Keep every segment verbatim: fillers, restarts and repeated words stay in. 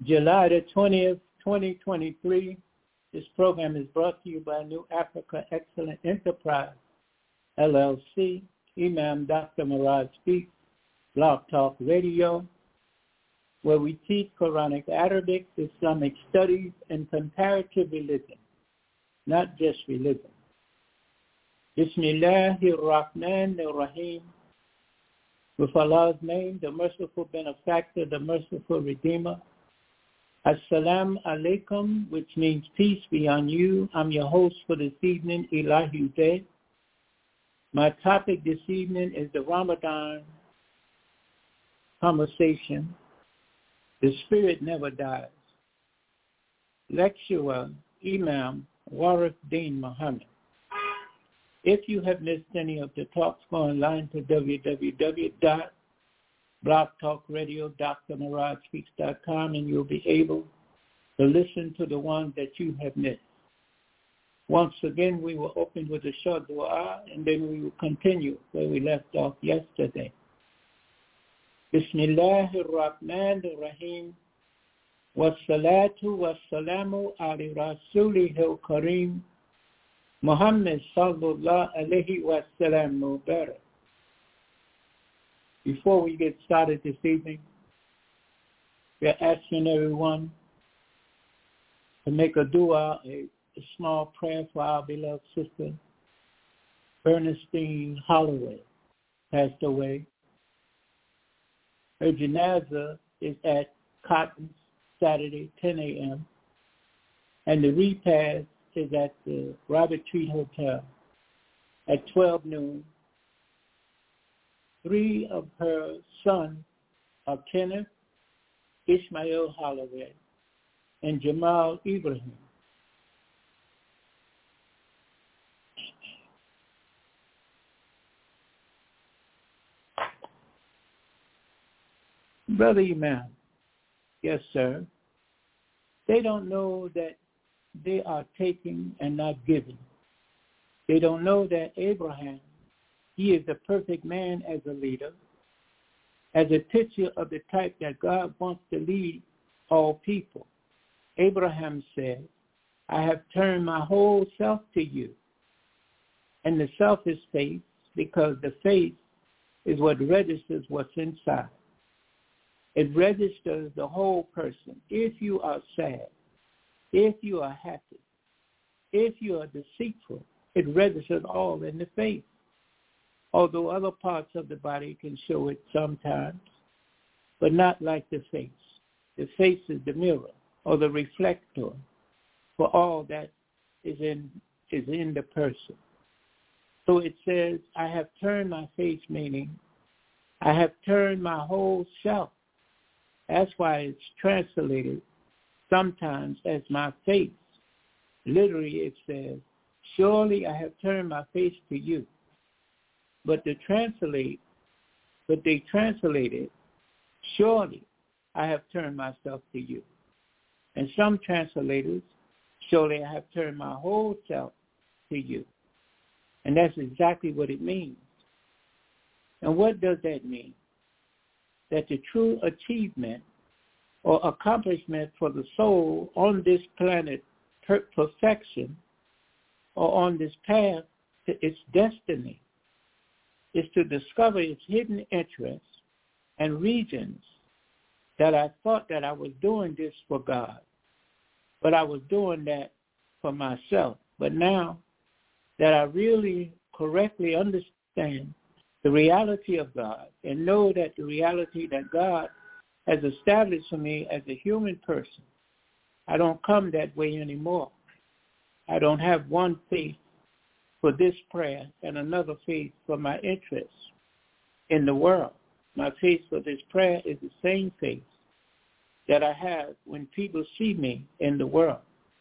July the twentieth, twenty twenty-three. This program is brought to you by New Africa Excellent Enterprise, L L C, Imam Doctor Murad Speaks, Blog Talk Radio, where we teach Quranic Arabic, Islamic studies, and comparative religion, not just religion. Bismillahirrahmanirrahim. With Allah's name, the merciful benefactor, the merciful redeemer. Assalamu alaikum, which means peace be on you. I'm your host for this evening, Elahi Day. My topic this evening is the Ramadan conversation. The spirit never dies. Lecturer, Imam Warith Deen Muhammad. If you have missed any of the talks, go online to w w w dot blog talk radio dot dr murad speaks dot com and you'll be able to listen to the ones that you have missed. Once again, we will open with a short dua, and then we will continue where we left off yesterday. Bismillahirrahmanirrahim. Wassalatu wassalamu ala rasulihil kareem. Muhammad sallallahu alayhi wa sallam mubarak. Before we get started this evening, we're asking everyone to make a dua, a, a small prayer for our beloved sister, Ernestine Holloway, passed away. Her janazah is at Cotton Saturday, ten a.m., and the repast is at the Robert Treat Hotel at twelve noon. Three of her sons are Kenneth, Ishmael Holloway, and Jamal Ibrahim. Brother Imam, yes, sir. They don't know that they are taking and not giving. They don't know that Abraham, he is the perfect man as a leader, as a picture of the type that God wants to lead all people. Abraham said, I have turned my whole self to you. And the self is faith, because the faith is what registers what's inside. It registers the whole person. If you are sad, if you are happy, if you are deceitful, it registers all in the face. Although other parts of the body can show it sometimes, but not like the face. The face is the mirror or the reflector for all that is in is in the person. So it says, I have turned my face, meaning I have turned my whole self. That's why it's translated sometimes as my face. Literally it says, surely I have turned my face to you. But to translate, but they translated, surely I have turned myself to you. And some translators, surely I have turned my whole self to you. And that's exactly what it means. And what does that mean? That the true achievement or accomplishment for the soul on this planet, per- perfection, or on this path to its destiny, is to discover its hidden interests and regions that I thought that I was doing this for God, but I was doing that for myself. But now that I really correctly understand the reality of God and know that the reality that God has established for me as a human person, I don't come that way anymore. I don't have one faith for this prayer and another faith for my interests in the world. My faith for this prayer is the same faith that I have when people see me in the world.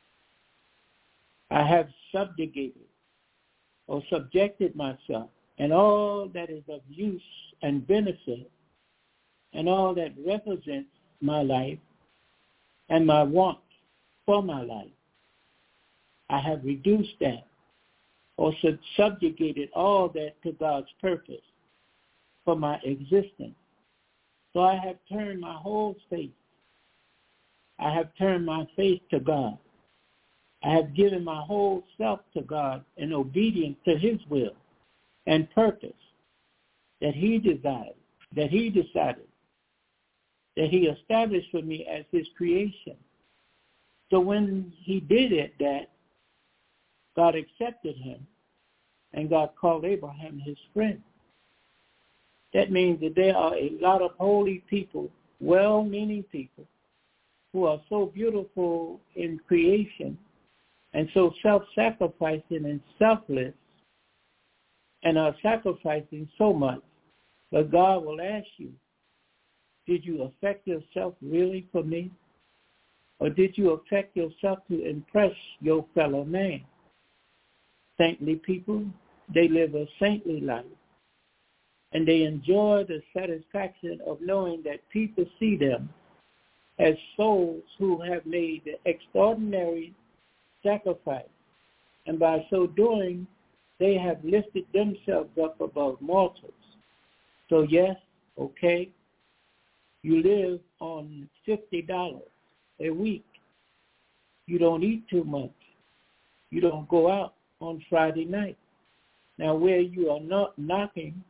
I have subjugated or subjected myself and all that is of use and benefit and all that represents my life and my want for my life. I have reduced that or subjugated all that to God's purpose for my existence. So I have turned my whole faith. I have turned my face to God. I have given my whole self to God in obedience to his will and purpose that he desired, that he decided, that he established for me as his creation. So when he did it, that God accepted him, and God called Abraham his friend. That means that there are a lot of holy people, well-meaning people, who are so beautiful in creation and so self-sacrificing and selfless and are sacrificing so much. But God will ask you, did you affect yourself really for me? Or did you affect yourself to impress your fellow man? Saintly people, they live a saintly life. And they enjoy the satisfaction of knowing that people see them as souls who have made the extraordinary sacrifice. And by so doing, they have lifted themselves up above mortals. So yes, okay, you live on fifty dollars a week. You don't eat too much. You don't go out on Friday night. Now, where you are not knocking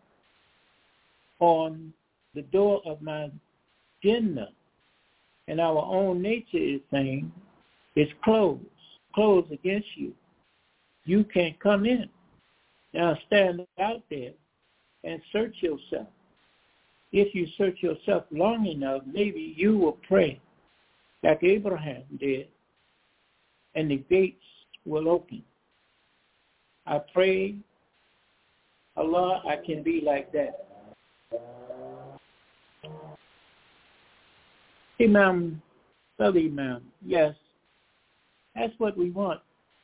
on the door of my Jannah, and our own nature is saying, it's closed, closed against you. You can't come in. Now stand out there and search yourself. If you search yourself long enough, maybe you will pray like Abraham did, and the gates will open. I pray, Allah, I can be like that. Imam, brother Imam, yes, that's what we want.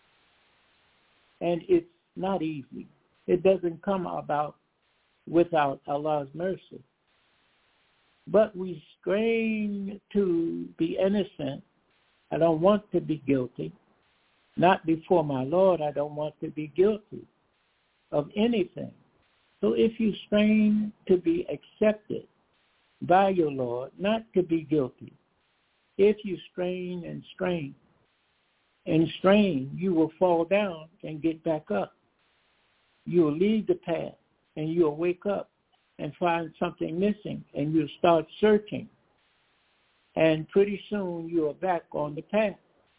And it's not easy. It doesn't come about without Allah's mercy. But we strain to be innocent. I don't want to be guilty. Not before my Lord, I don't want to be guilty of anything. So if you strain to be accepted by your Lord, not to be guilty, if you strain and strain and strain, you will fall down and get back up. You will leave the path and you'll wake up and find something missing, and you'll start searching. And pretty soon you are back on the path.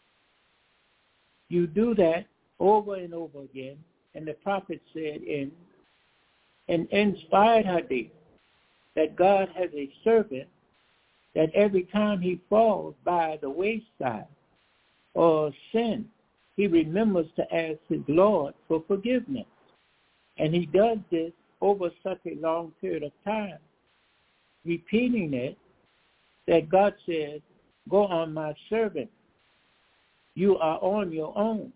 You do that over and over again, and the prophet said in an inspired hadith that God has a servant that every time he falls by the wayside or sin, he remembers to ask his Lord for forgiveness. And he does this over such a long period of time, repeating it, that God says, go on, my servant. You are on your own.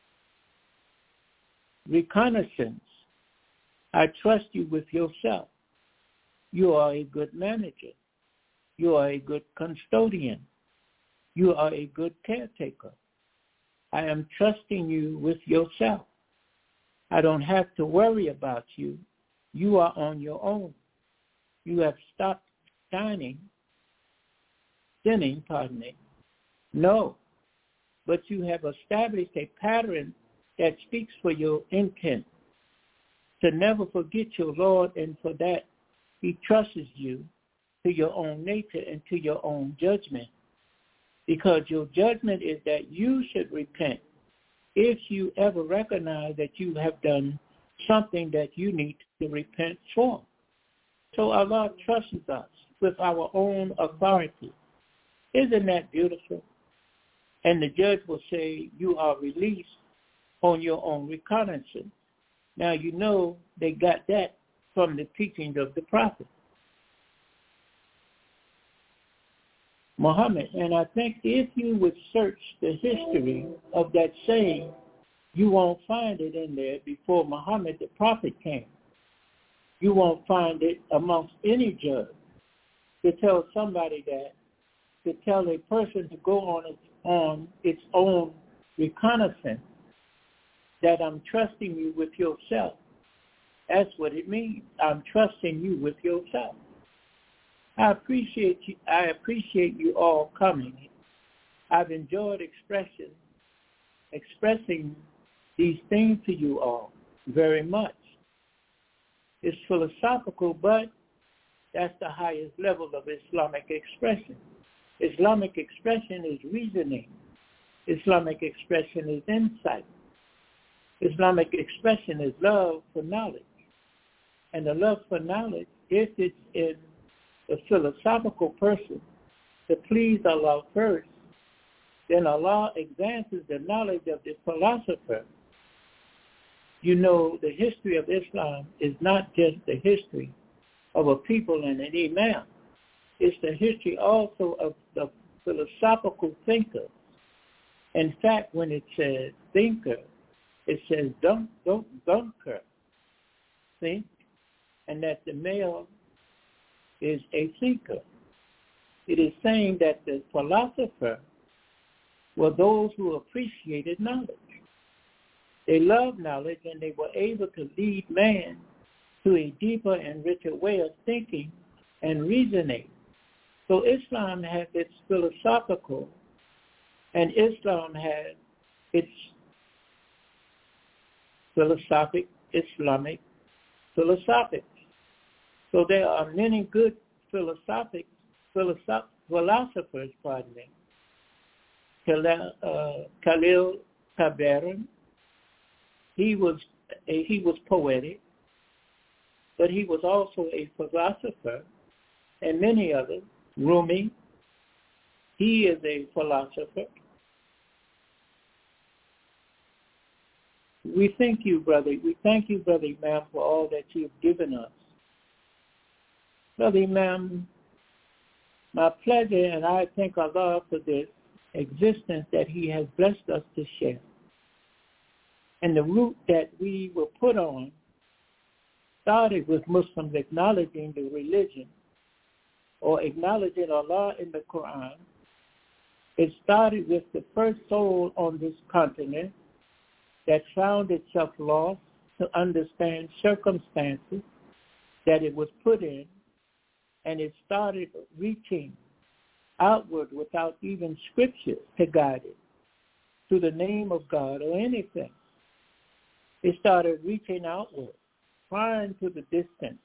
Reconnaissance. I trust you with yourself. You are a good manager. You are a good custodian. You are a good caretaker. I am trusting you with yourself. I don't have to worry about you. You are on your own. You have stopped shining, sinning, pardon me. No, but you have established a pattern that speaks for your intent to never forget your Lord, and for that he trusts you to your own nature and to your own judgment, because your judgment is that you should repent if you ever recognize that you have done something that you need to repent for. So Allah trusts us with our own authority. Isn't that beautiful? And the judge will say, you are released on your own reconnaissance. Now you know they got that from the teachings of the Prophet Muhammad. And I think if you would search the history of that saying, you won't find it in there before Muhammad the Prophet came. You won't find it amongst any judge to tell somebody that, to tell a person to go on its, on its own reconnaissance, that I'm trusting you with yourself. That's what it means. I'm trusting you with yourself. I appreciate you. I appreciate you all coming I've enjoyed expression, expressing these things to you all very much. It's philosophical, but that's the highest level of Islamic expression. Islamic expression is reasoning. Islamic expression is insight. Islamic expression is love for knowledge. And the love for knowledge, if it's in the philosophical person to please Allah first, then Allah advances the knowledge of the philosopher. You know, the history of Islam is not just the history of a people and an imam. It's the history also of the philosophical thinkers. In fact, when it says thinker, it says dunk, dunk, dunker, think, and that the male is a thinker. It is saying that the philosopher were those who appreciated knowledge. They loved knowledge, and they were able to lead man to a deeper and richer way of thinking and reasoning. So Islam has its philosophical, and Islam has its philosophic, Islamic philosophics. So there are many good philosophic philosoph- philosophers, pardon me. Khalil, uh, Khalil Gibran, he was a, he was poetic, but he was also a philosopher, and many others. Rumi, he is a philosopher. We thank you, brother. We thank you, Brother Imam, for all that you've given us. Brother Imam, my pleasure, and I thank Allah for this existence that he has blessed us to share. And the root that we were put on started with Muslims acknowledging the religion or acknowledging Allah in the Quran. It started with the first soul on this continent that found itself lost to understand circumstances that it was put in, and it started reaching outward without even scripture to guide it to the name of God or anything. It started reaching outward, crying to the distance.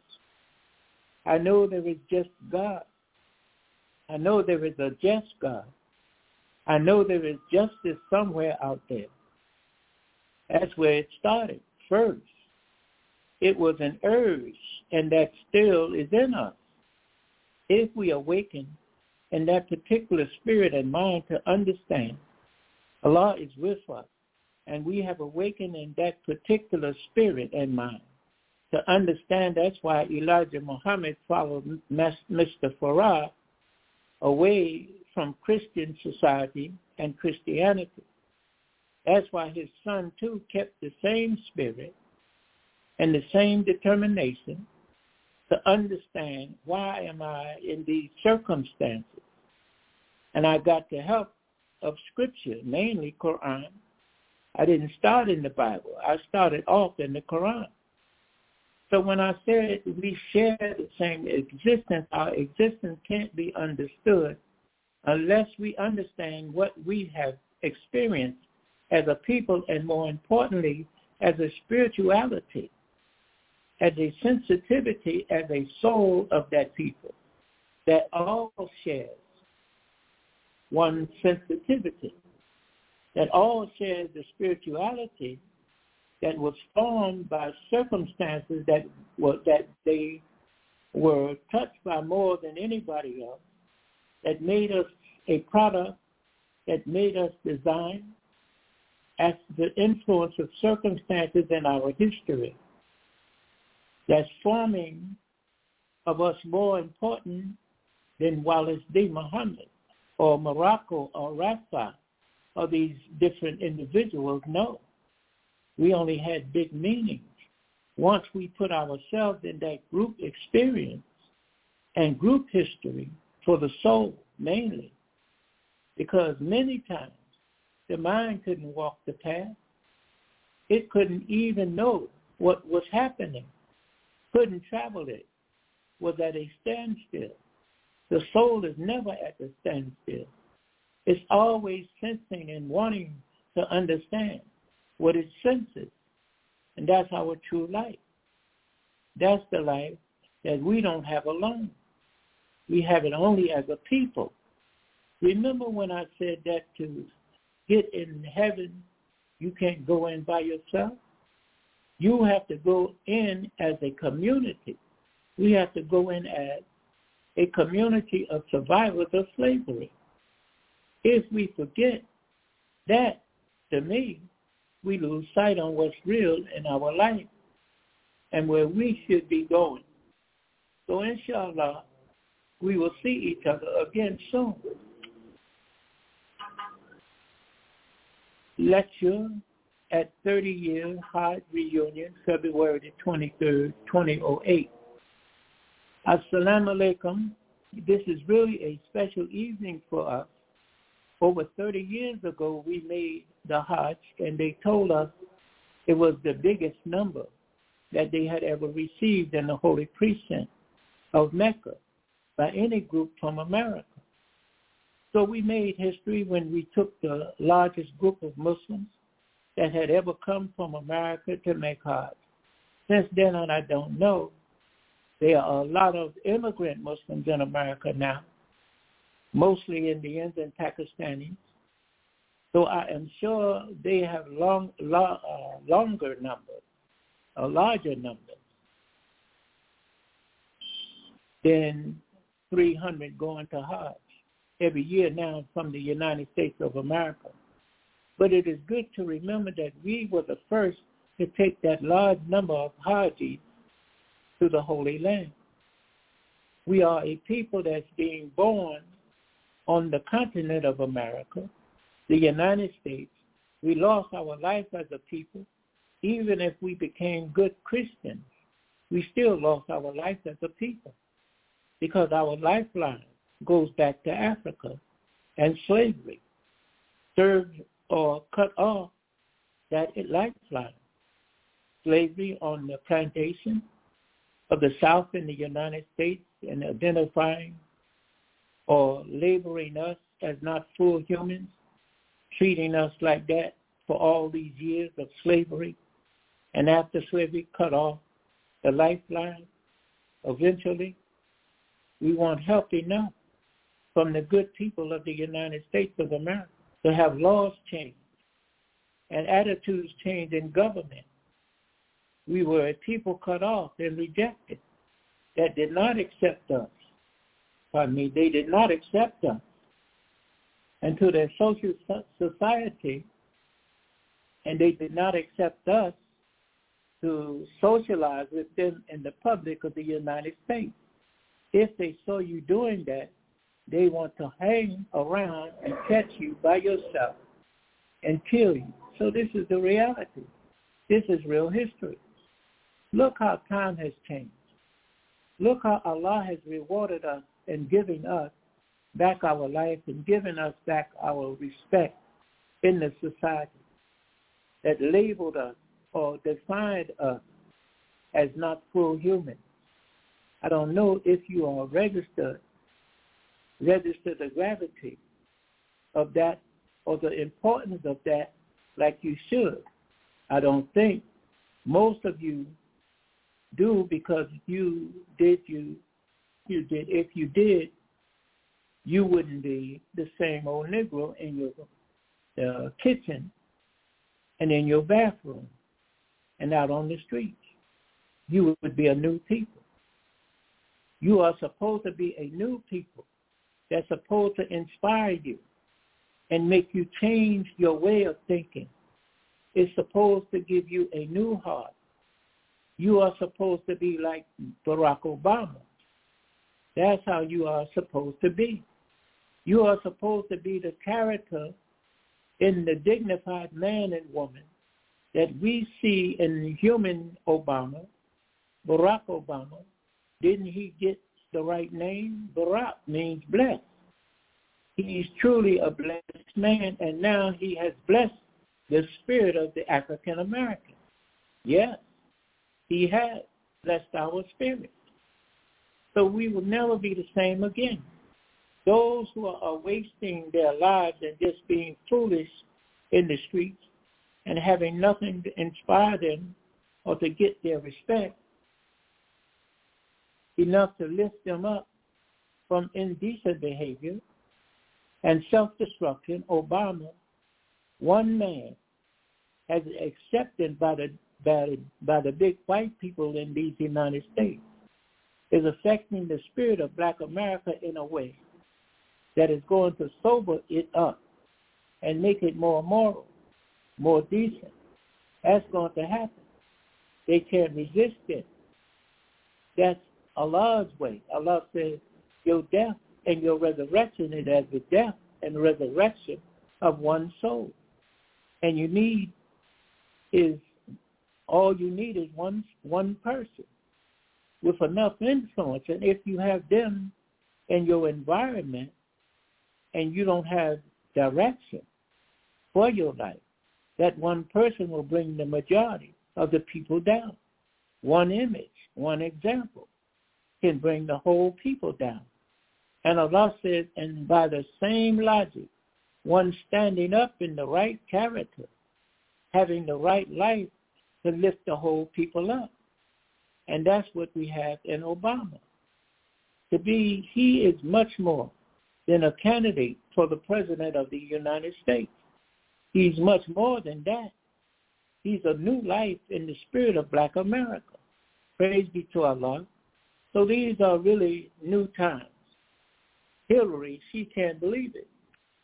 I know there is just God. I know there is a just God. I know there is justice somewhere out there. That's where it started first. It was an urge, and that still is in us. If we awaken in that particular spirit and mind to understand, Allah is with us, and we have awakened in that particular spirit and mind to understand. That's why Elijah Muhammad followed Mister Farah away from Christian society and Christianity. That's why his son, too, kept the same spirit and the same determination to understand, why am I in these circumstances? And I got the help of Scripture, mainly Quran. I didn't start in the Bible. I started off in the Quran. So when I said we share the same existence, our existence can't be understood unless we understand what we have experienced as a people, and more importantly, as a spirituality, as a sensitivity, as a soul of that people that all shares one sensitivity, that all shares the spirituality that was formed by circumstances that were that they were touched by more than anybody else, that made us a product, that made us design as the influence of circumstances in our history, that's forming of us more important than Wallace D. Muhammad or Morocco or Rafa or these different individuals. No. We only had big meanings. Once we put ourselves in that group experience and group history for the soul mainly, because many times the mind couldn't walk the path. It couldn't even know what was happening, couldn't travel it, was at a standstill. The soul is never at a standstill. It's always sensing and wanting to understand what it senses. And that's our true life. That's the life that we don't have alone. We have it only as a people. Remember when I said that to get in heaven, you can't go in by yourself? You have to go in as a community. We have to go in as a community of survivors of slavery. If we forget that, to me, we lose sight on what's real in our life and where we should be going. So inshallah, we will see each other again soon. Lecture at thirty-year Hajj reunion, February the twenty-third, two thousand eight. Assalamu alaikum. This is really a special evening for us. Over thirty years ago, we made the Hajj, and they told us it was the biggest number that they had ever received in the holy precinct of Mecca by any group from America. So we made history when we took the largest group of Muslims that had ever come from America to make Hajj. Since then on, I don't know. There are a lot of immigrant Muslims in America now, mostly Indians and Pakistanis. So I am sure they have long, long, uh, longer numbers, a larger number than three hundred going to Hajj every year now from the United States of America. But it is good to remember that we were the first to take that large number of Hajis to the Holy Land. We are a people that's being born on the continent of America, the United States. We lost our life as a people. Even if we became good Christians, we still lost our life as a people because our lifeline goes back to Africa and slavery served or cut off that lifeline. Slavery on the plantation of the South in the United States and identifying or labeling us as not full humans, treating us like that for all these years of slavery, and after slavery cut off the lifeline, eventually we want help enough from the good people of the United States of America to have laws change and attitudes change in government. We were a people cut off and rejected that did not accept us. Pardon me, they did not accept us into their social society, and they did not accept us to socialize with them in the public of the United States. If they saw you doing that, they want to hang around and catch you by yourself and kill you. So this is the reality. This is real history. Look how time has changed. Look how Allah has rewarded us and given us back our life and given us back our respect in the society that labeled us or defined us as not full humans. I don't know if you are registered, register the gravity of that or the importance of that like you should. I don't think most of you do, because you did you you did if you did, you wouldn't be the same old Negro in your uh, kitchen and in your bathroom and out on the streets. You would be a new people. You are supposed to be a new people that's supposed to inspire you and make you change your way of thinking. It's supposed to give you a new heart. You are supposed to be like Barack Obama. That's how you are supposed to be. You are supposed to be the character in the dignified man and woman that we see in human Obama, Barack Obama. Didn't he get the right name? Barack means blessed. He's truly a blessed man, and now he has blessed the spirit of the African American. Yes, he has blessed our spirit. So we will never be the same again. Those who are wasting their lives and just being foolish in the streets and having nothing to inspire them or to get their respect, enough to lift them up from indecent behavior and self-destruction, Obama, one man, has accepted by the, by the, by the big white people in these United States, is affecting the spirit of Black America in a way that is going to sober it up and make it more moral, more decent. That's going to happen. They can't resist it. That's Allah's way. Allah says, your death and your resurrection is as the death and resurrection of one soul. And you need is, all you need is one, one person with enough influence. And if you have them in your environment and you don't have direction for your life, that one person will bring the majority of the people down. One image, one example can bring the whole people down. And Allah says, and by the same logic, one standing up in the right character, having the right life to lift the whole people up. And that's what we have in Obama. To be, he is much more than a candidate for the president of the United States. He's much more than that. He's a new life in the spirit of Black America. Praise be to Allah. So these are really new times. Hillary, she can't believe it.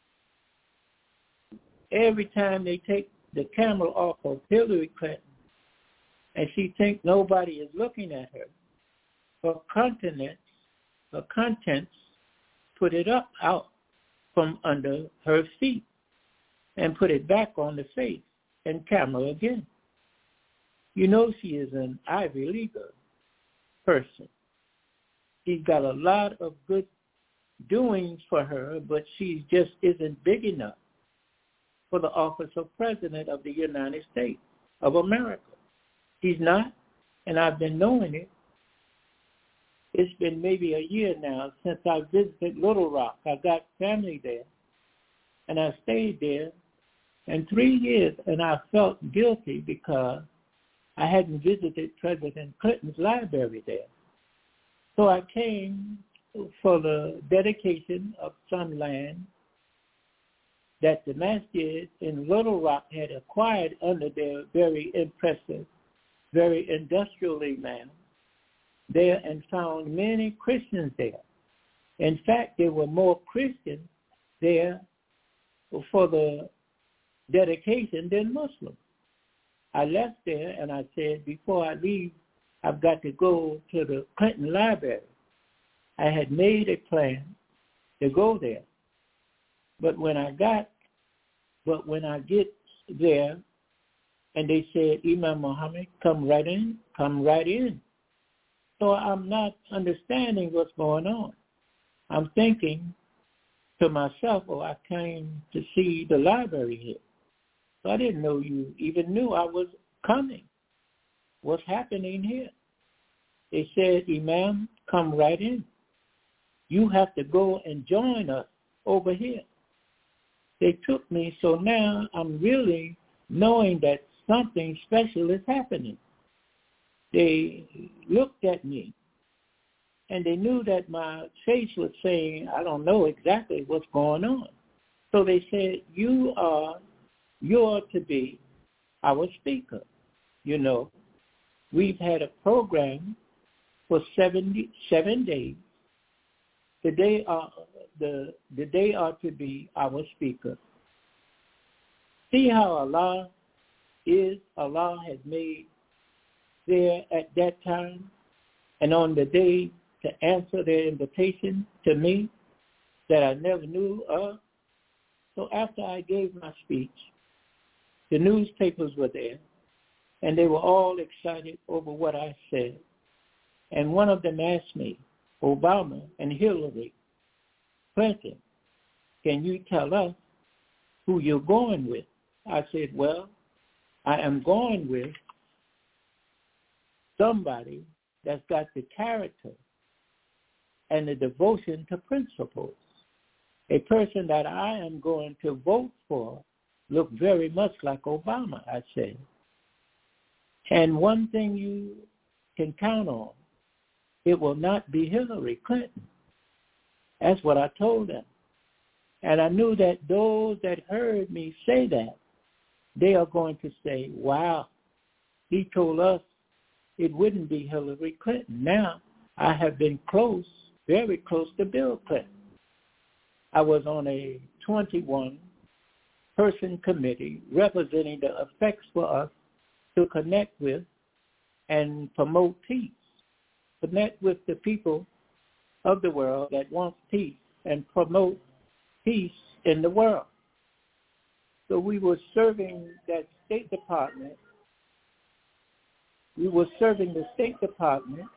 Every time they take the camera off of Hillary Clinton and she thinks nobody is looking at her, her contents, her contents put it up out from under her feet and put it back on the face and camera again. You know she is an Ivy League person. She's got a lot of good doings for her, but she just isn't big enough for the office of President of the United States of America. She's not, and I've been knowing it. It's been maybe a year now since I visited Little Rock. I got family there, and I stayed there in three years, and I felt guilty because I hadn't visited President Clinton's library there. So I came for the dedication of some land that the masjid in Little Rock had acquired under their very impressive, very industrially man there, and found many Christians there. In fact, there were more Christians there for the dedication than Muslims. I left there and I said, before I leave, I've got to go to the Clinton Library. I had made a plan to go there. But when I got, but when I get there, and they said, Imam Muhammad, come right in, come right in. So I'm not understanding what's going on. I'm thinking to myself, oh, I came to see the library here. So I didn't know you even knew I was coming. What's happening here? They said, Imam, come right in. You have to go and join us over here. They took me, so now I'm really knowing that something special is happening. They looked at me, and they knew that my face was saying, I don't know exactly what's going on. So they said, you are, you're to be our speaker. You know, we've had a program for seventy, seven days. Today are the the day are to be our speaker. See how Allah is, Allah has made there at that time and on the day to answer their invitation to me that I never knew of. So after I gave my speech, the newspapers were there, and they were all excited over what I said. And one of them asked me, Obama and Hillary Clinton, can you tell us who you're going with? I said, well, I am going with somebody that's got the character and the devotion to principles A person that I am going to vote for looked very much like Obama, I said. And one thing you can count on, it will not be Hillary Clinton. That's what I told them. And I knew that those that heard me say that, they are going to say, wow, he told us it wouldn't be Hillary Clinton. Now, I have been close, very close to Bill Clinton. I was on a twenty-one person committee representing the effects for us to connect with and promote peace, connect with the people of the world that wants peace and promote peace in the world. So we were serving that State Department. We were serving the State Department,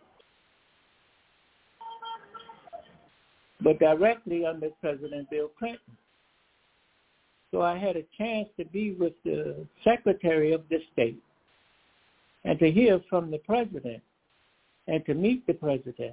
but directly under President Bill Clinton. So I had a chance to be with the Secretary of the State and to hear from the President and to meet the President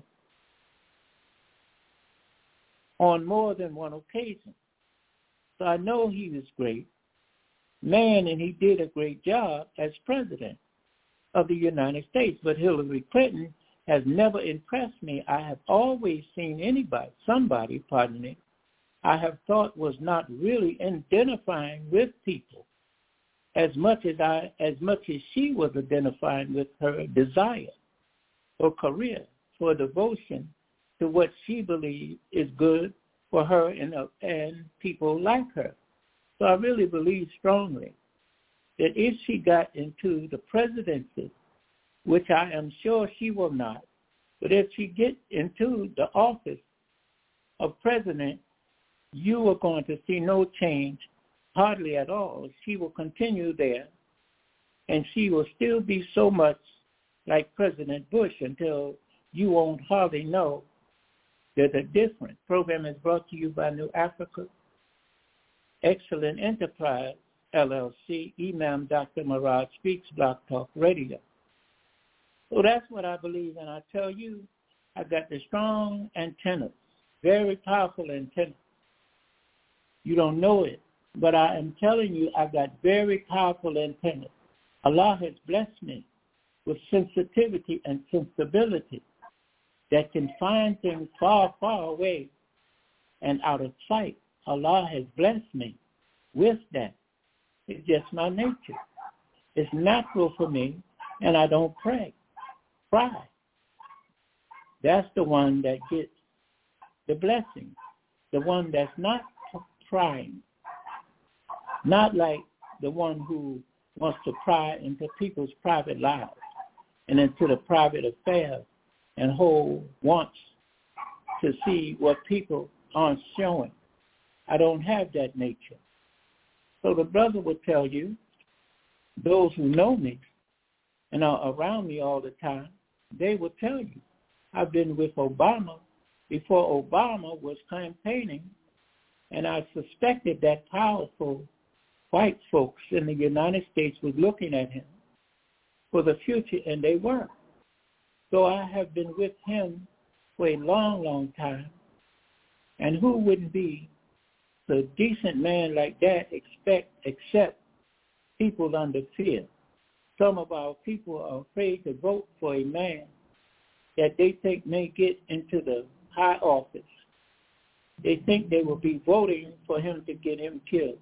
on more than one occasion. So I know he was great man, and he did a great job as President of the United States. But Hillary Clinton has never impressed me. I have always seen anybody, somebody, pardon me, I have thought was not really identifying with people as much as I, as much as she was identifying with her desire for career, for devotion to what she believes is good for her and, uh, and people like her. So I really believe strongly that if she got into the presidency, which I am sure she will not, but if she gets into the office of president, you are going to see no change, hardly at all. She will continue there, and she will still be so much like President Bush until you won't hardly know there's a difference. Program is brought to you by New Africa Excellent Enterprise, L L C, Imam Doctor Maraj Speaks, Blog Talk Radio. So that's what I believe, and I tell you, I got the strong antennas, very powerful antennas. You don't know it, but I am telling you, I got very powerful antennas. Allah has blessed me with sensitivity and sensibility that can find things far, far away and out of sight. Allah has blessed me with that. It's just my nature. It's natural for me, and I don't pray. Pry. That's the one that gets the blessing, the one that's not prying, not like the one who wants to pry into people's private lives and into the private affairs and who wants to see what people aren't showing. I don't have that nature. So the brother will tell you, those who know me and are around me all the time, they will tell you, I've been with Obama before Obama was campaigning, and I suspected that powerful white folks in the United States was looking at him for the future, and they weren't. So I have been with him for a long, long time, and who wouldn't be a decent man like that expect except people under fear? Some of our people are afraid to vote for a man that they think may get into the high office. They think they will be voting for him to get him killed.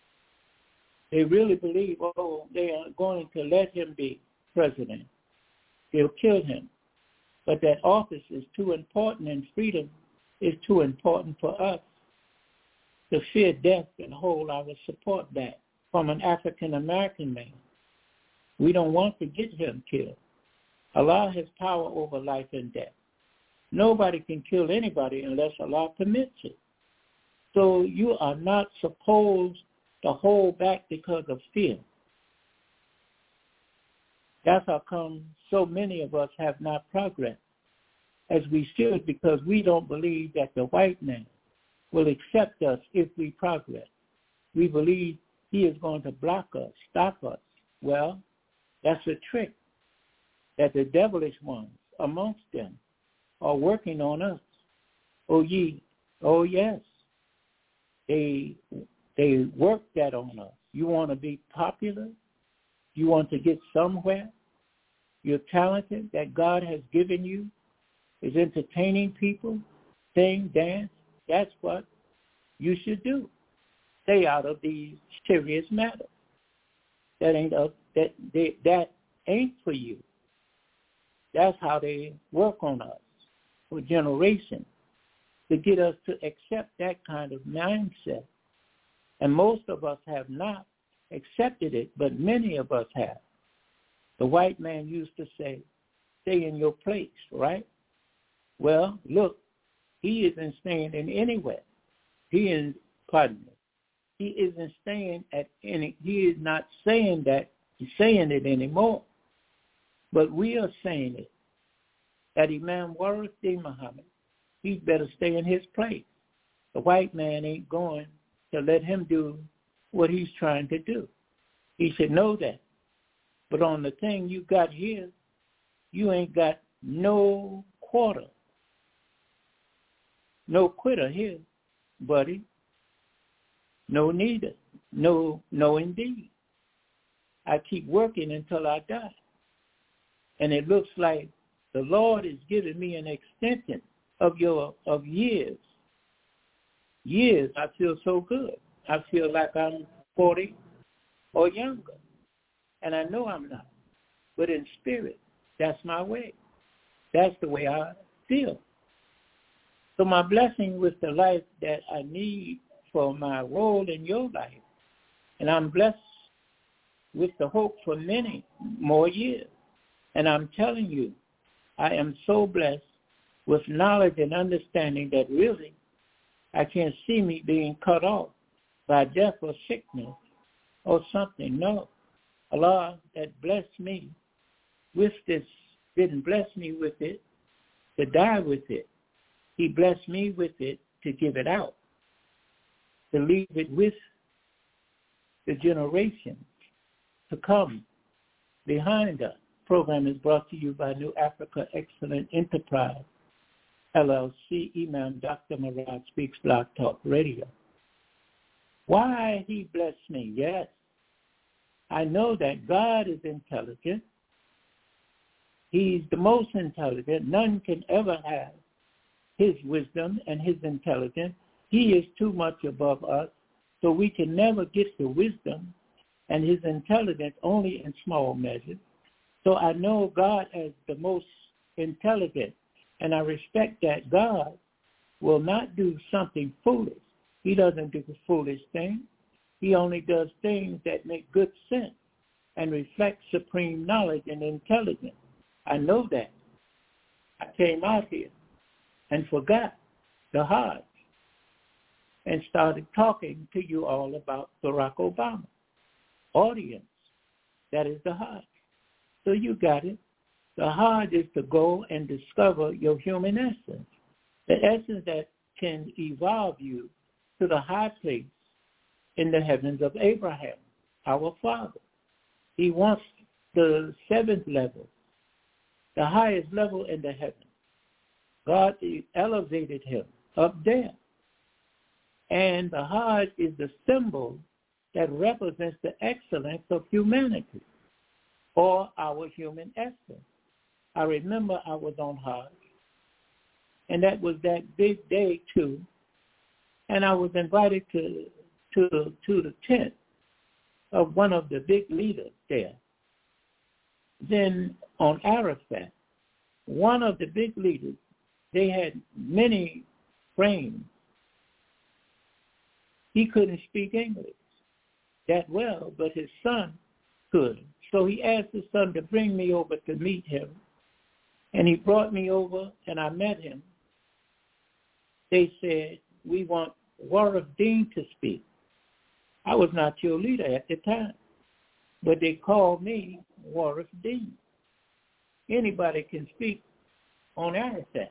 They really believe, oh, they are going to let him be president. They'll kill him. But that office is too important, and freedom is too important for us to fear death and hold our support back from an African-American man. We don't want to get him killed. Allah has power over life and death. Nobody can kill anybody unless Allah permits it. So you are not supposed to hold back because of fear. That's how come so many of us have not progressed as we should, because we don't believe that the white man will accept us if we progress. We believe he is going to block us, stop us. Well, that's a trick that the devilish ones amongst them are working on us. Oh, ye, oh, yes. They they work that on us. You want to be popular? You want to get somewhere? You're talented that God has given you, is entertaining people, sing, dance. That's what you should do. Stay out of these serious matters. That ain't a, that they, that ain't for you. That's how they work on us for generations, to get us to accept that kind of mindset. And most of us have not accepted it, but many of us have. The white man used to say, stay in your place, right? Well, look, he isn't staying in anywhere. He is, pardon me, he isn't staying at any, he is not saying that, he's saying it anymore. But we are saying it, that Imam Warithin Muhammad, he better stay in his place. The white man ain't going to let him do what he's trying to do. He should know that. But on the thing you got here, you ain't got no quarter, no quitter here, buddy. No neither. No, no indeed. I keep working until I die. And it looks like the Lord is giving me an extension of your of years. Years, I feel so good. I feel like I'm forty or younger. And I know I'm not. But in spirit, that's my way. That's the way I feel. So my blessing with the life that I need for my role in your life. And I'm blessed with the hope for many more years. And I'm telling you, I am so blessed with knowledge and understanding that really I can't see me being cut off by death or sickness or something. No. Allah that blessed me with this didn't bless me with it to die with it. He blessed me with it to give it out, to leave it with the generations to come behind us. The program is brought to you by New Africa Excellent Enterprise, L L C, Imam Doctor Murad Speaks Blog Talk Radio. Why he blessed me? Yes, I know that God is intelligent. He's the most intelligent. None can ever have his wisdom and his intelligence. He is too much above us, so we can never get the wisdom and his intelligence only in small measures. So I know God as the most intelligent, and I respect that God will not do something foolish. He doesn't do the foolish thing. He only does things that make good sense and reflect supreme knowledge and intelligence. I know that. I came out here and forgot the Hajj and started talking to you all about Barack Obama. Audience, that is the Hajj. So you got it. The Hajj is to go and discover your human essence, the essence that can evolve you to the high place in the heavens of Abraham, our father. He wants the seventh level, the highest level in the heavens. God elevated him up there. And the Hajj is the symbol that represents the excellence of humanity or our human essence. I remember I was on Hajj, and that was that big day too, and I was invited to to to the tent of one of the big leaders there. Then on Arafat, one of the big leaders, they had many frames. He couldn't speak English that well, but his son could. So he asked his son to bring me over to meet him. And he brought me over, and I met him. They said, we want Warithin to speak. I was not your leader at the time, but they called me Warithin. Anybody can speak on Arafat.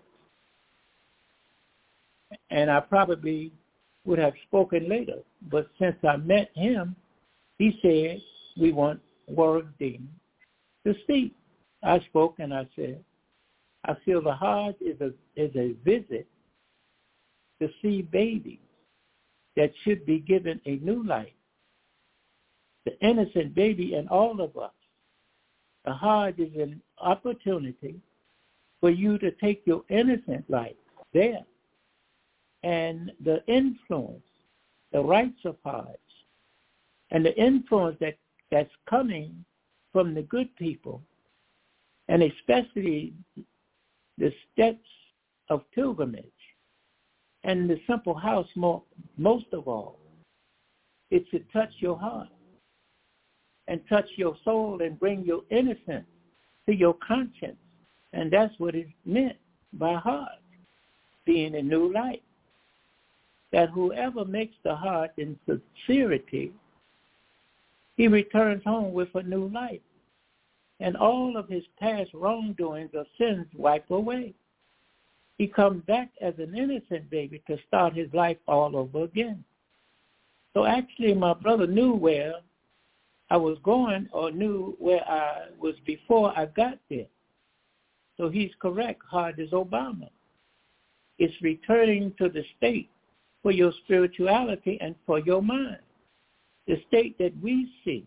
And I probably would have spoken later, but since I met him, he said, we want Warithin to speak. I spoke and I said, I feel the Hajj is a, is a visit to see babies that should be given a new life. The innocent baby in all of us. The heart is an opportunity for you to take your innocent life there and the influence, the rights of hearts, and the influence that, that's coming from the good people, and especially the steps of pilgrimage and the simple house more, most of all. It should touch your heart and touch your soul and bring your innocence to your conscience. And that's what is meant by heart, being a new life. That whoever makes the heart in sincerity, he returns home with a new life. And all of his past wrongdoings or sins wipe away. He comes back as an innocent baby to start his life all over again. So actually my brother knew where I was going, or knew where I was before I got there. So he's correct. Heart is Obama. It's returning to the state for your spirituality and for your mind. The state that we see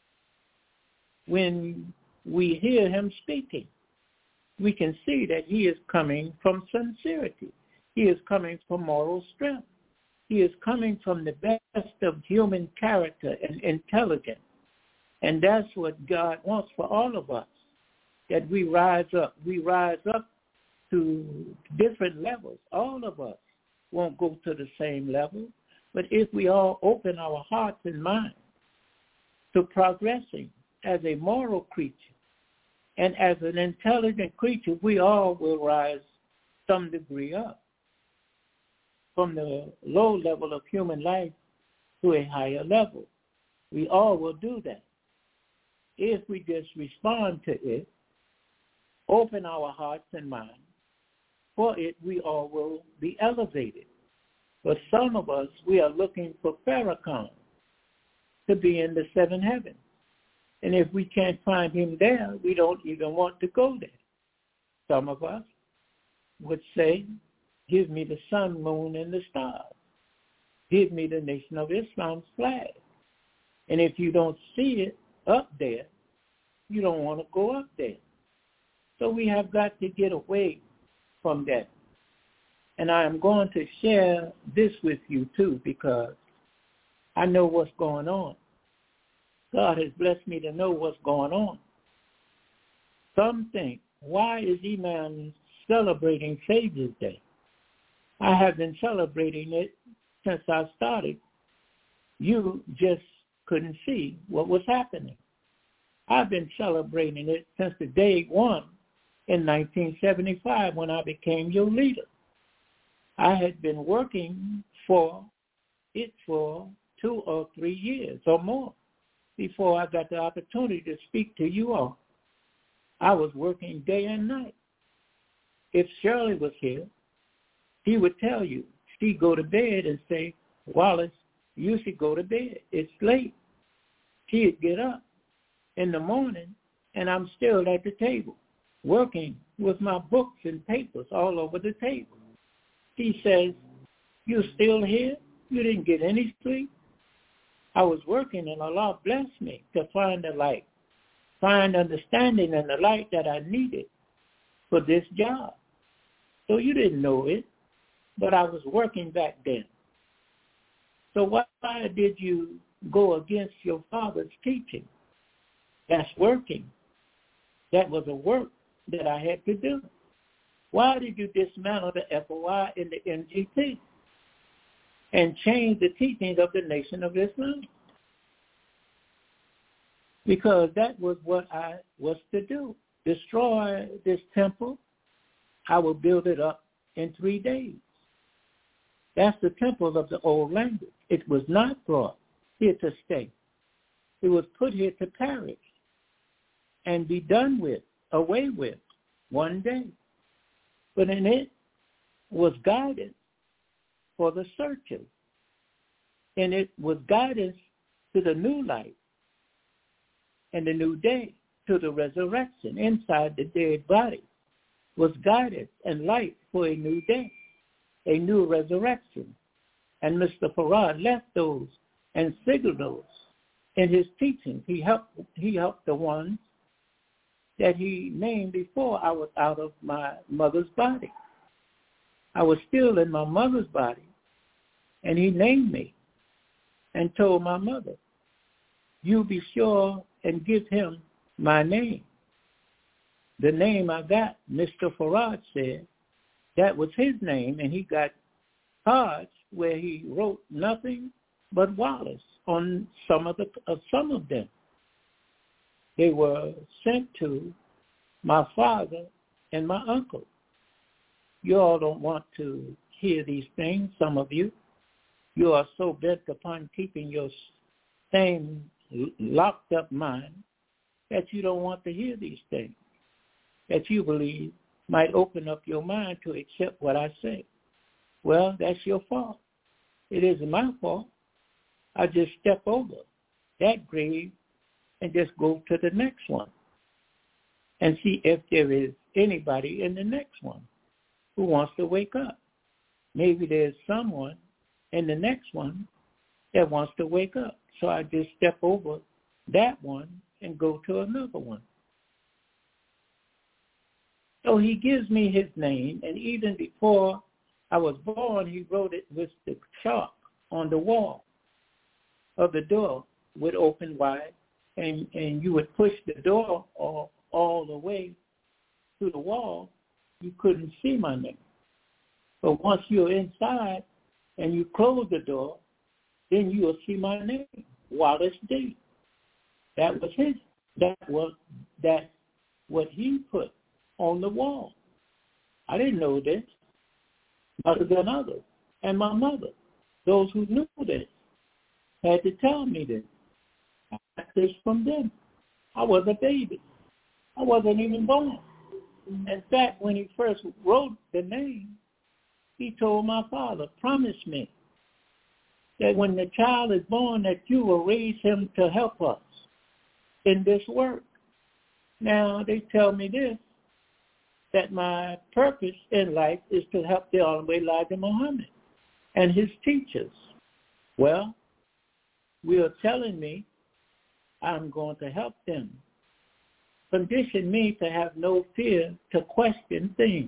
when we hear him speaking. We can see that he is coming from sincerity. He is coming from moral strength. He is coming from the best of human character and intelligence. And that's what God wants for all of us, that we rise up. We rise up to different levels. All of us won't go to the same level, but if we all open our hearts and minds to progressing as a moral creature and as an intelligent creature, we all will rise some degree up from the low level of human life to a higher level. We all will do that. If we just respond to it, open our hearts and minds, for it we all will be elevated. But some of us, we are looking for Farrakhan to be in the seven heavens. And if we can't find him there, we don't even want to go there. Some of us would say, give me the sun, moon, and the stars. Give me the Nation of Islam's flag. And if you don't see it up there, you don't want to go up there. So we have got to get away from that. And I am going to share this with you too, because I know what's going on. God has blessed me to know what's going on. Some think, why is Imam celebrating Savior's Day? I have been celebrating it since I started. You just couldn't see what was happening. I've been celebrating it since the day one in nineteen seventy-five when I became your leader. I had been working for it for two or three years or more before I got the opportunity to speak to you all. I was working day and night. If Shirley was here, he would tell you, she'd go to bed and say, Wallace, you should go to bed. It's late. She'd get up in the morning, and I'm still at the table, working with my books and papers all over the table. She says, you still here? You didn't get any sleep? I was working, and Allah blessed me to find the light, find understanding and the light that I needed for this job. So you didn't know it, but I was working back then. So why did you go against your father's teaching? That's working. That was a work that I had to do. Why did you dismantle the F O I and the N G P and change the teachings of the Nation of Islam? Because that was what I was to do. Destroy this temple, I will build it up in three days. That's the temple of the old language. It was not brought here to stay. It was put here to perish and be done with, away with, one day. But in it was guidance for the searchers. And it was guidance to the new life and the new day, to the resurrection inside the dead body, was guidance and light for a new day, a new resurrection, And Mister Farad left those and signaled those in his teachings. He helped, he helped the ones that he named before I was out of my mother's body. I was still in my mother's body, and he named me and told my mother, you be sure and give him my name. The name I got, Mister Farad said, that was his name, and he got cards where he wrote nothing but Wallace on some of the uh, some of them. They were sent to my father and my uncle. You all don't want to hear these things, some of you. You are so bent upon keeping your same locked up mind that you don't want to hear these things that you believe might open up your mind to accept what I say. Well, that's your fault. It isn't my fault. I just step over that grave and just go to the next one and see if there is anybody in the next one who wants to wake up. Maybe there's someone in the next one that wants to wake up. So I just step over that one and go to another one. So he gives me his name, and even before I was born, he wrote it with the chalk on the wall of the door would open wide, and, and you would push the door all, all the way to the wall. You couldn't see my name. But once you're inside and you close the door, then you'll see my name, Wallace D. That was his. That was that's what he put on the wall. I didn't know this, other than others, and my mother. Those who knew this had to tell me this. I got this from them. I was a baby. I wasn't even born. In fact, when he first wrote the name, he told my father, promise me that when the child is born that you will raise him to help us in this work. Now, they tell me this, that my purpose in life is to help the Honorable Elijah Muhammad and his teachers. Well, we are telling me I'm going to help them. Condition me to have no fear to question things.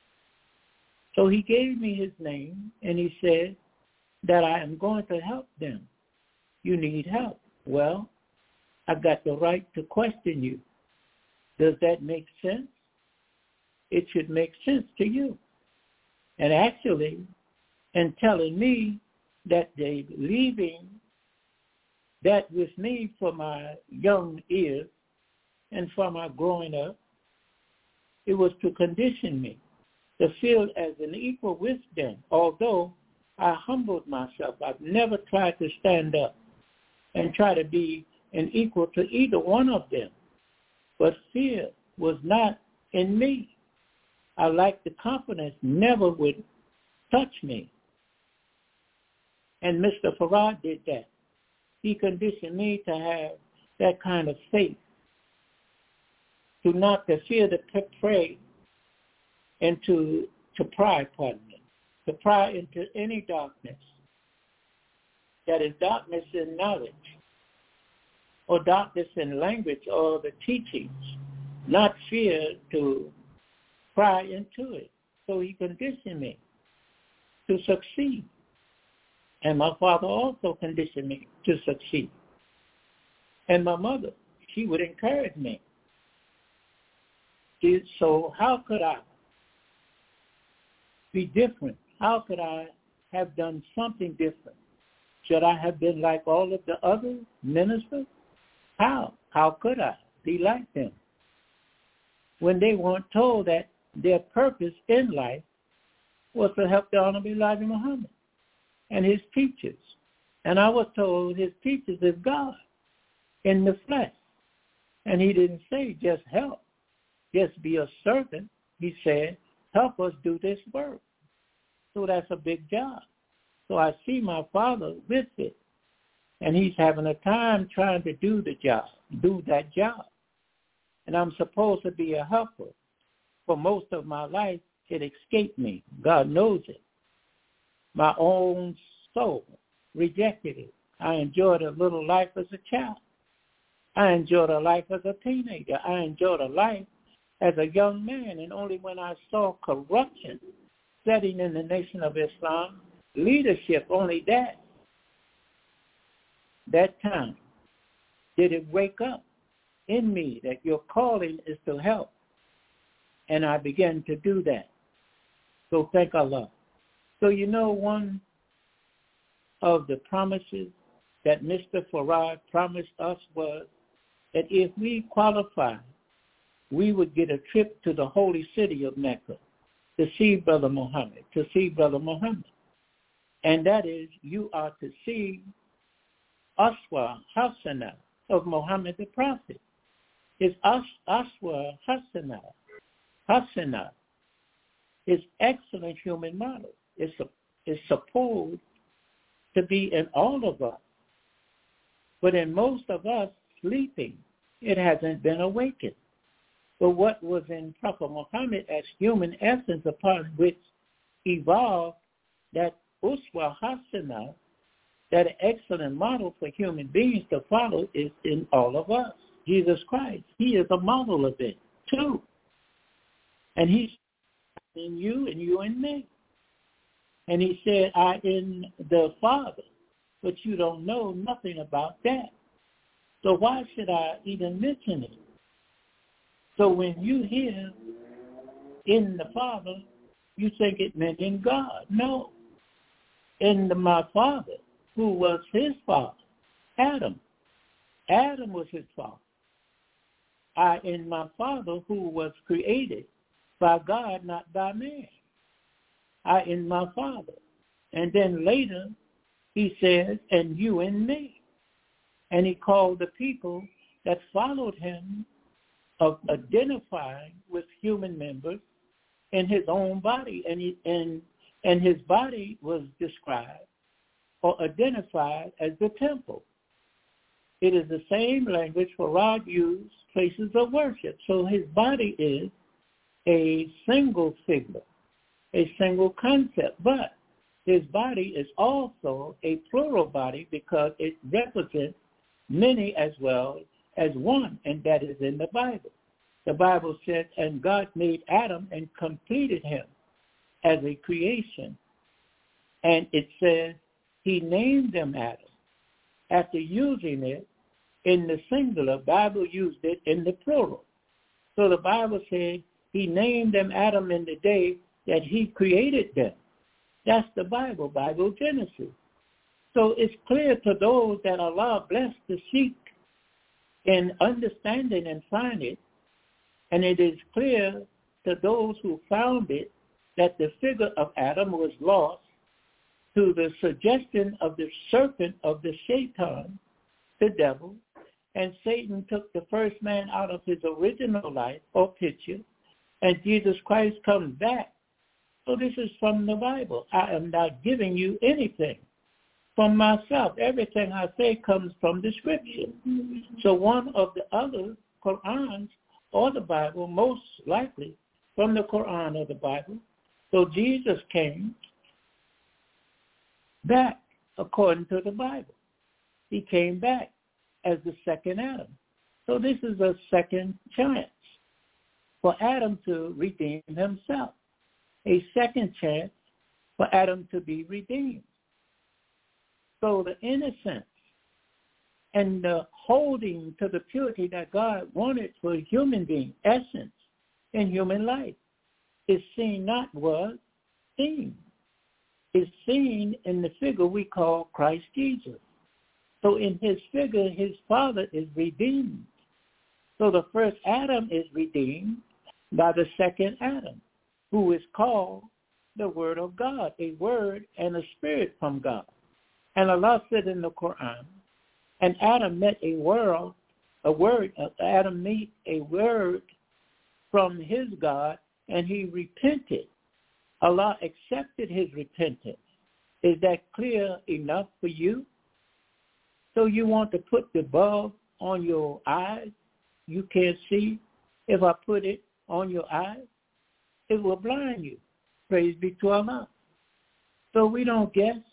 So he gave me his name, and he said that I am going to help them. You need help. Well, I got the right to question you. Does that make sense? It should make sense to you. And actually, in telling me that they leaving that with me for my young years and for my growing up, it was to condition me to feel as an equal with them. Although I humbled myself, I've never tried to stand up and try to be an equal to either one of them. But fear was not in me. I lacked the confidence never would touch me. And Mister Farad did that. He conditioned me to have that kind of faith, to not to fear to pray and to, to pry, pardon me, to pry into any darkness that is darkness in knowledge or darkness in language or the teachings, not fear to pry into it. So he conditioned me to succeed. And my father also conditioned me to succeed. And my mother, she would encourage me. So how could I be different? How could I have done something different? Should I have been like all of the other ministers? How? How could I be like them? When they weren't told that their purpose in life was to help the Honorable Elijah Muhammad and his teachers. And I was told his teachers is God in the flesh. And he didn't say just help, just be a servant. He said, help us do this work. So that's a big job. So I see my father with it. And he's having a time trying to do the job, do that job. And I'm supposed to be a helper. For most of my life, it escaped me. God knows it. My own soul rejected it. I enjoyed a little life as a child. I enjoyed a life as a teenager. I enjoyed a life as a young man. And only when I saw corruption setting in the Nation of Islam, leadership, only that, that time, did it wake up in me that your calling is to help. And I began to do that. So thank Allah. So you know, one of the promises that Mister Farad promised us was that if we qualified, we would get a trip to the holy city of Mecca to see Brother Muhammad, to see Brother Muhammad. And that is, you are to see Aswa Hasana of Muhammad the Prophet. It's As, Aswa Hasana, Hasana. It's excellent human model. It's, a, it's supposed to be in all of us. But in most of us sleeping, it hasn't been awakened. But what was in Prophet Muhammad as human essence upon which evolved that Uswa Hasana, that excellent model for human beings to follow, is in all of us. Jesus Christ, he is a model of it too. And he's in you and you in me. And he said, I in the Father, but you don't know nothing about that. So why should I even mention it? So when you hear in the Father, you think it meant in God. No. In the, my Father, who was his father, Adam. Adam was his father. I in my Father, who was created by God, not by man. I in my Father. And then later, he says, and you in me. And he called the people that followed him of identifying with human members in his own body. And, he, and, and his body was described or identified as the temple. It is the same language Farad used places of worship. So his body is a single figure, a single concept, but his body is also a plural body because it represents many as well as one, and that is in the Bible. The Bible says, and God made Adam and completed him as a creation. And it says he named them Adam. After using it in the singular, Bible used it in the plural. So the Bible says he named them Adam in the day that he created them. That's the Bible, Bible Genesis. So it's clear to those that Allah blessed to seek in understanding and find it, and it is clear to those who found it that the figure of Adam was lost to the suggestion of the serpent of the Shaitan, the devil, and Satan took the first man out of his original life or picture, and Jesus Christ comes back. So this is from the Bible. I am not giving you anything from myself. Everything I say comes from the Scripture. So one of the other Qur'ans or the Bible, most likely from the Qur'an or the Bible. So Jesus came back according to the Bible. He came back as the second Adam. So this is a second chance for Adam to redeem himself. A second chance for Adam to be redeemed. So the innocence and the holding to the purity that God wanted for human being, essence in human life, is seen, not was seen. Is seen in the figure we call Christ Jesus. So in his figure, his Father is redeemed. So the first Adam is redeemed by the second Adam, who is called the Word of God, a word and a spirit from God. And Allah said in the Quran, and Adam met a world, a word, Adam met a word from his God, and he repented. Allah accepted his repentance. Is that clear enough for you? So you want to put the bulb on your eyes you can't see? If I put it on your eyes, it will blind you. Praise be to Allah. So we don't guess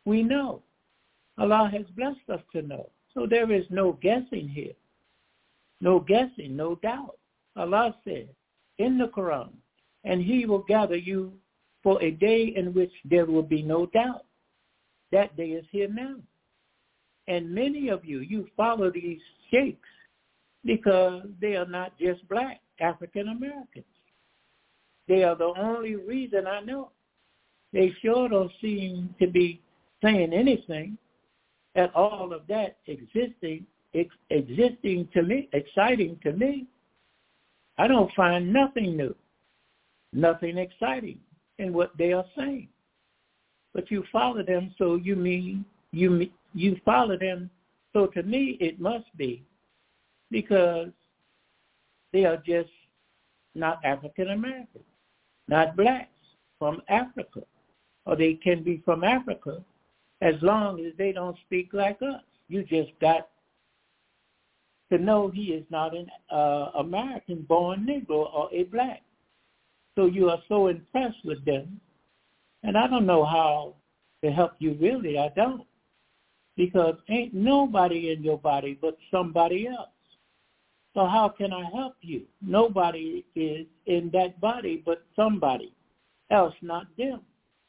We know. Allah has blessed us to know. So there is no guessing here. No guessing, no doubt. Allah said in the Quran, and he will gather you for a day in which there will be no doubt. That day is here now. And many of you, you follow these sheikhs because they are not just black African Americans. They are the only reason I know. They sure don't seem to be saying anything at all of that existing, ex- existing to me, exciting to me. I don't find nothing new, nothing exciting in what they are saying. But you follow them, so you mean you you follow them. So to me, it must be because they are just not African Americans, not blacks from Africa, or they can be from Africa as long as they don't speak like us. You just got to know he is not an uh, American-born Negro or a black. So you are so impressed with them. And I don't know how to help you really. I don't. Because ain't nobody in your body but somebody else. So how can I help you? Nobody is in that body but somebody else, not them.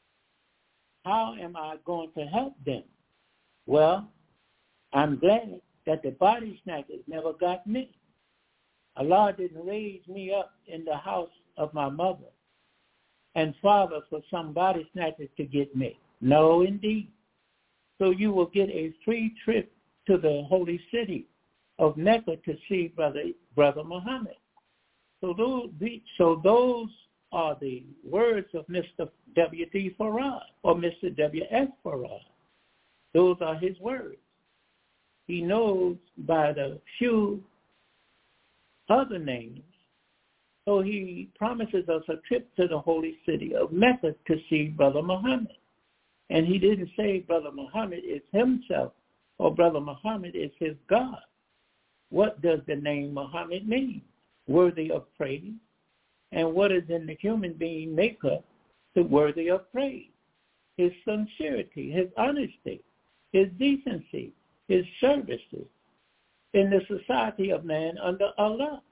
How am I going to help them? Well, I'm glad that the body snatchers never got me. Allah didn't raise me up in the house of my mother and father for some body snatchers to get me. No, indeed. So you will get a free trip to the holy city of Mecca to see Brother Brother Muhammad. So those, so those are the words of Mister W D Farad or Mister W S Farad. Those are his words. He knows by the few other names. So he promises us a trip to the holy city of Mecca to see Brother Muhammad. And he didn't say Brother Muhammad is himself or Brother Muhammad is his God. What does the name Muhammad mean? Worthy of praise. And what is in the human being makeup to worthy of praise? His sincerity, his honesty, his decency, his services in the society of man under Allah.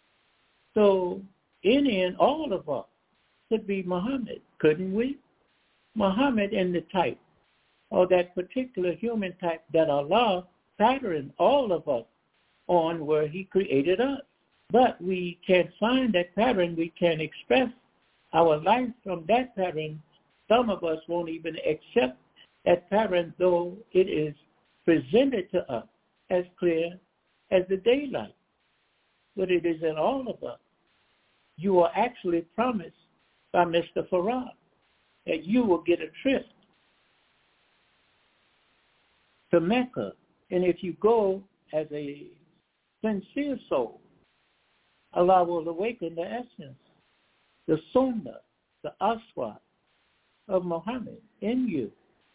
So any and all of us could be Muhammad, couldn't we? Muhammad in the type, or that particular human type that Allah patterned all of us on where he created us. But we can't find that pattern. We can't express our life from that pattern. Some of us won't even accept that pattern, though it is presented to us as clear as the daylight. But it is in all of us. You are actually promised by Mister Farad that you will get a trip to Mecca. And if you go as a sincere soul, Allah will awaken the essence, the sunnah, the aswat of Muhammad in you.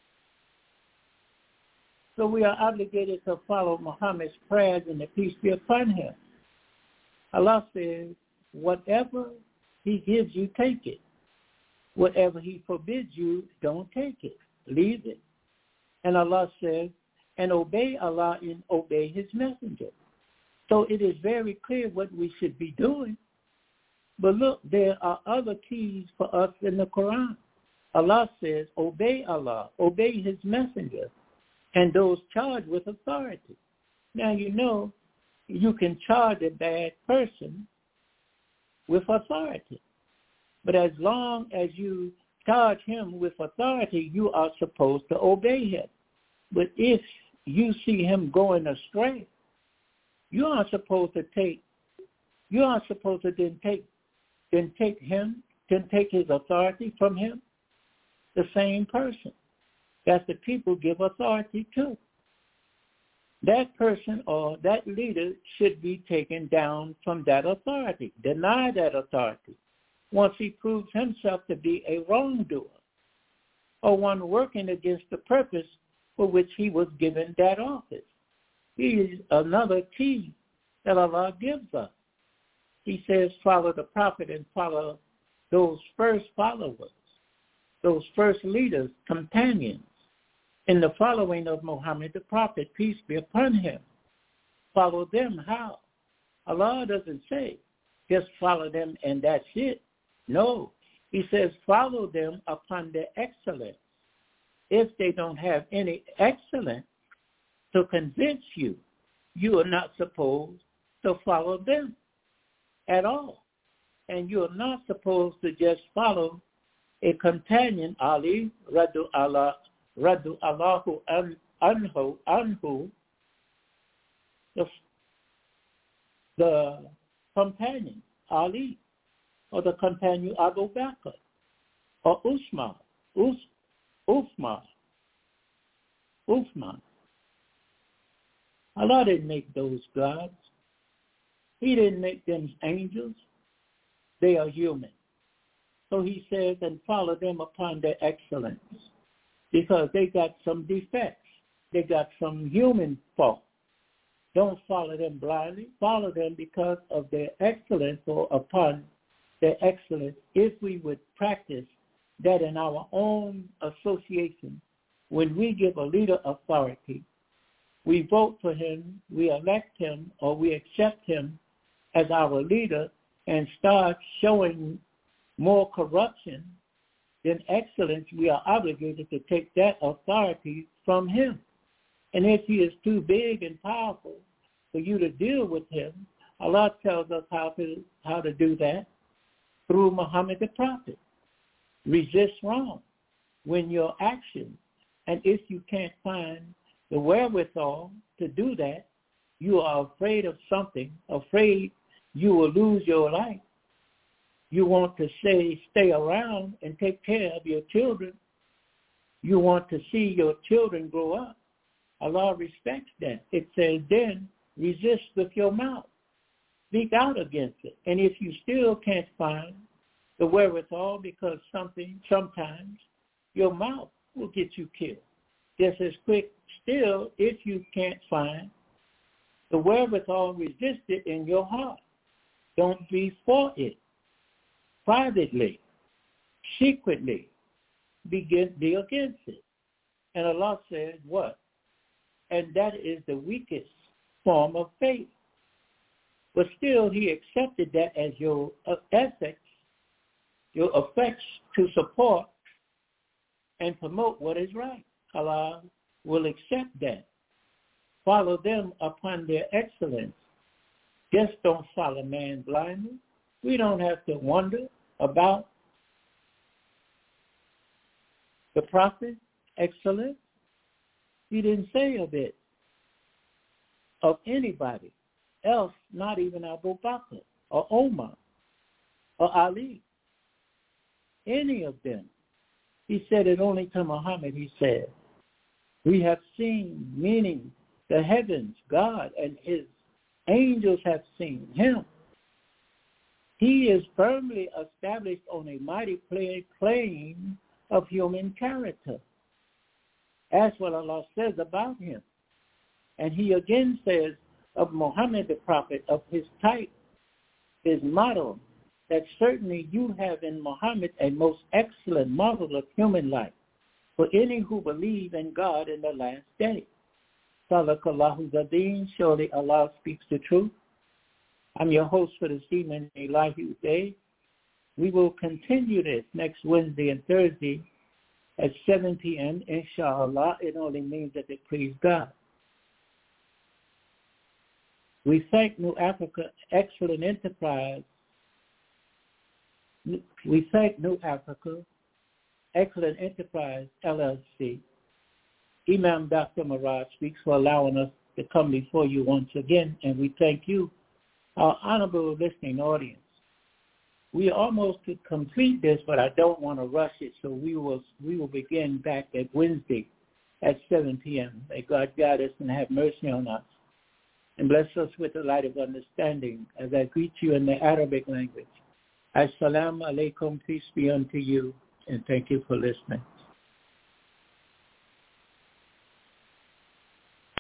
So we are obligated to follow Muhammad's prayers and the peace be upon him. Allah says, whatever he gives you, take it. Whatever he forbids you, don't take it. Leave it. And Allah says, and obey Allah and obey his messenger. So it is very clear what we should be doing. But look, there are other keys for us in the Quran. Allah says, obey Allah, obey his messenger, and those charged with authority. Now, you know, you can charge a bad person with authority. But as long as you charge him with authority, you are supposed to obey him. But if you see him going astray, you are supposed to take, you are supposed to then take, then take him, then take his authority from him, the same person that the people give authority to. That person or that leader should be taken down from that authority, deny that authority, once he proves himself to be a wrongdoer or one working against the purpose for which he was given that office. He is another key that Allah gives us. He says, follow the prophet and follow those first followers, those first leaders, companions, in the following of Muhammad the Prophet, peace be upon him. Follow them how? Allah doesn't say, just follow them and that's it. No, he says follow them upon their excellence. If they don't have any excellence to convince you, you are not supposed to follow them at all. And you are not supposed to just follow a companion, Ali, Radu Allah, Radu Allahu Anhu, Anhu, the, the companion, Ali, or the companion Abu Bakr, or Usman, Us, Uthman, Uthman. Allah didn't make those gods. He didn't make them angels. They are human. So he says, and follow them upon their excellence, because they got some defects. They got some human fault. Don't follow them blindly. Follow them because of their excellence or upon their excellence. If we would practice that in our own association, when we give a leader authority, we vote for him, we elect him, or we accept him as our leader and start showing more corruption than excellence, we are obligated to take that authority from him. And if he is too big and powerful for you to deal with him, Allah tells us how to how to do that through Muhammad the Prophet. Resist wrong when your actions, and if you can't find the wherewithal to do that, you are afraid of something, afraid you will lose your life. You want to say, stay around and take care of your children. You want to see your children grow up. Allah respects that. It says, then resist with your mouth. Speak out against it. And if you still can't find the wherewithal, because something, sometimes your mouth will get you killed. Just as quick, still, if you can't find the wherewithal, resist it in your heart. Don't be for it. Privately, secretly, begin be against it. And Allah says what? And that is the weakest form of faith. But still, he accepted that as your ethics, your effects to support and promote what is right. Allah will accept that. Follow them upon their excellence. Just don't follow man blindly. We don't have to wonder about the prophet's excellence. He didn't say of it, of anybody else, not even Abu Bakr or Omar or Ali, any of them. He said it only to Muhammad, he said, we have seen, meaning the heavens, God and his angels have seen him. He is firmly established on a mighty plane of human character. That's what Allah says about him. And he again says of Muhammad the Prophet, of his type, his model, that certainly you have in Muhammad a most excellent model of human life for any who believe in God in the last day. Sadaqallahu Zadeen, surely Allah speaks the truth. I'm your host for this evening, Elihu Day. We will continue this next Wednesday and Thursday at seven p.m. Inshallah. It only means that it please God. We thank New Africa Excellent Enterprise. We thank New Africa Excellent Enterprise, L L C. Imam Doctor Maraj speaks for allowing us to come before you once again, and we thank you, our honorable listening audience. We are almost to complete this, but I don't want to rush it, so we will we will begin back at Wednesday at seven p.m. May God guide us and have mercy on us, and bless us with the light of understanding as I greet you in the Arabic language. Assalamu alaikum, peace be unto you, and thank you for listening.